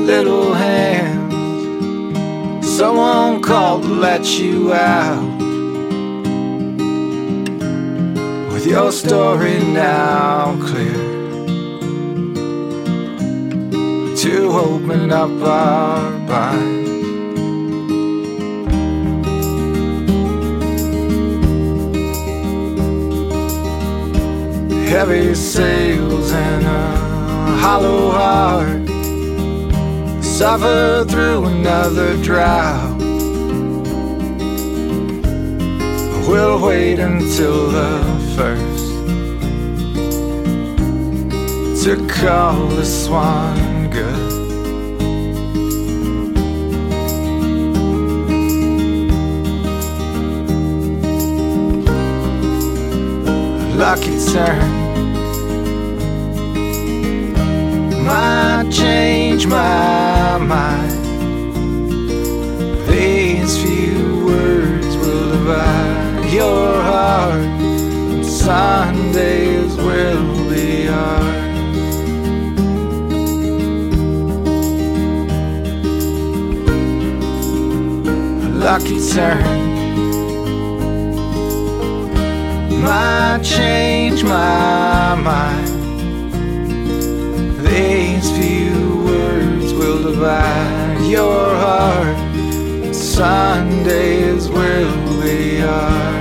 little hands. Someone called to let you out, with your story now clear, to open up our minds. Heavy sails and a hollow heart, suffer through another drought. We'll wait until the first to call this one good. Lucky turn might change my mind. These few words will divide your heart, and Sundays will be ours. A lucky turn might change my mind. These few words will divide your heart, and Sundays will be ours.